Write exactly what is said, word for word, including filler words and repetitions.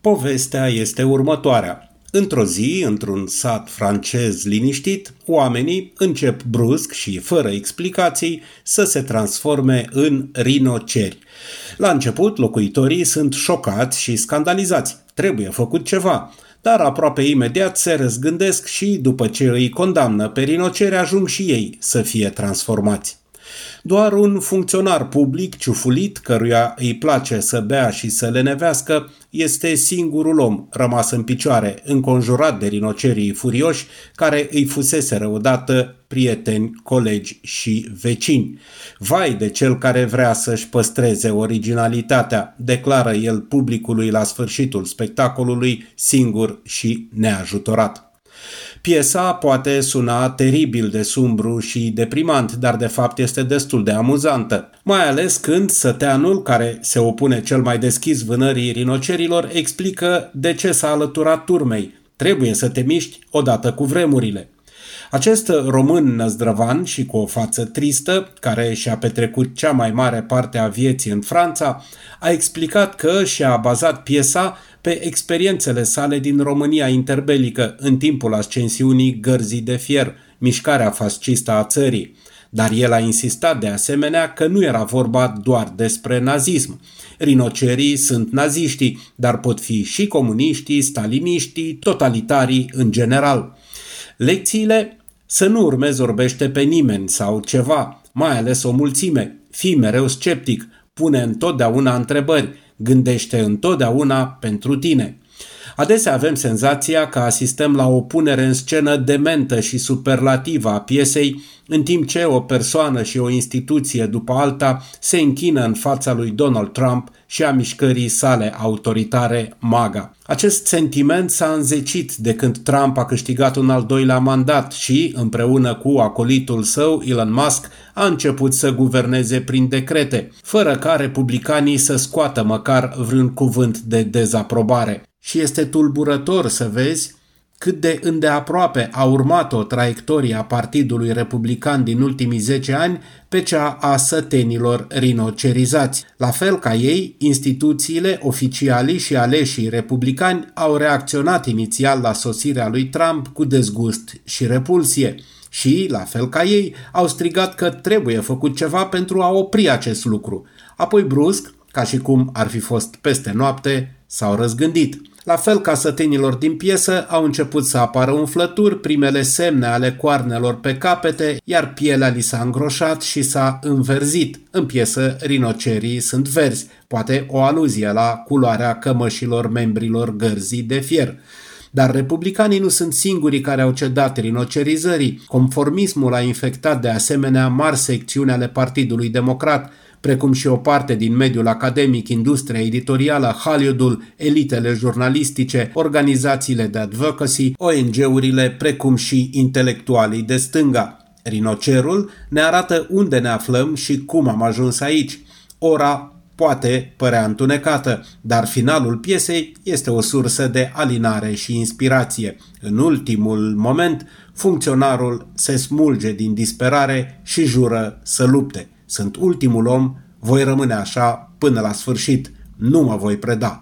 Povestea este următoarea. Într-o zi, într-un sat francez liniștit, oamenii încep brusc și fără explicații să se transforme în rinoceri. La început, locuitorii sunt șocați și scandalizați. Trebuie făcut ceva. Dar aproape imediat se răzgândesc și, după ce îi condamnă pe rinoceri, ajung și ei să fie transformați. Doar un funcționar public ciufulit, căruia îi place să bea și să lenevească, este singurul om rămas în picioare, înconjurat de rinocerii furioși, care îi fuseseră odată prieteni, colegi și vecini. Vai de cel care vrea să-și păstreze originalitatea, declară el publicului la sfârșitul spectacolului, singur și neajutorat. Piesa poate suna teribil de sumbru și deprimant, dar de fapt este destul de amuzantă, mai ales când săteanul, care se opune cel mai deschis vânării rinocerilor, explică de ce s-a alăturat turmei. Trebuie să te miști odată cu vremurile. Acest român năzdrăvan și cu o față tristă, care și-a petrecut cea mai mare parte a vieții în Franța, a explicat că și-a bazat piesa pe experiențele sale din România interbelică în timpul ascensiunii Gărzii de Fier, mișcarea fascistă a țării. Dar el a insistat de asemenea că nu era vorba doar despre nazism. Rinocerii sunt naziștii, dar pot fi și comuniștii, staliniștii, totalitarii în general. Lecțiile? Să nu urmezi orbește pe nimeni sau ceva, mai ales o mulțime. Fii mereu sceptic, pune întotdeauna întrebări, gândește întotdeauna pentru tine. Adesea avem senzația că asistăm la o punere în scenă dementă și superlativă a piesei, în timp ce o persoană și o instituție după alta se închină în fața lui Donald Trump și a mișcării sale autoritare MAGA. Acest sentiment s-a înzecit de când Trump a câștigat un al doilea mandat și, împreună cu acolitul său, Elon Musk, a început să guverneze prin decrete, fără ca republicanii să scoată măcar vreun cuvânt de dezaprobare. Și este tulburător să vezi cât de îndeaproape a urmat-o traiectoria Partidului Republican din ultimii zece ani pe cea a sătenilor rinocerizați. La fel ca ei, instituțiile, oficialii și aleșii republicani au reacționat inițial la sosirea lui Trump cu dezgust și repulsie și, la fel ca ei, au strigat că trebuie făcut ceva pentru a opri acest lucru. Apoi, brusc, ca și cum ar fi fost peste noapte, s-au răzgândit. La fel ca sătenilor din piesă, au început să apară umflături, primele semne ale coarnelor pe capete, iar pielea li s-a îngroșat și s-a înverzit. În piesă, rinocerii sunt verzi, poate o aluzie la culoarea cămășilor membrilor Gărzii de Fier. Dar republicanii nu sunt singurii care au cedat rinocerizării. Conformismul a infectat de asemenea mari secțiuni ale Partidului Democrat, precum și o parte din mediul academic, industria editorială, Hollywoodul, elitele jurnalistice, organizațiile de advocacy, O N G-urile, precum și intelectualii de stânga. Rinocerul ne arată unde ne aflăm și cum am ajuns aici. Ora poate părea întunecată, dar finalul piesei este o sursă de alinare și inspirație. În ultimul moment, funcționarul se smulge din disperare și jură să lupte. Sunt ultimul om, voi rămâne așa până la sfârșit, nu mă voi preda.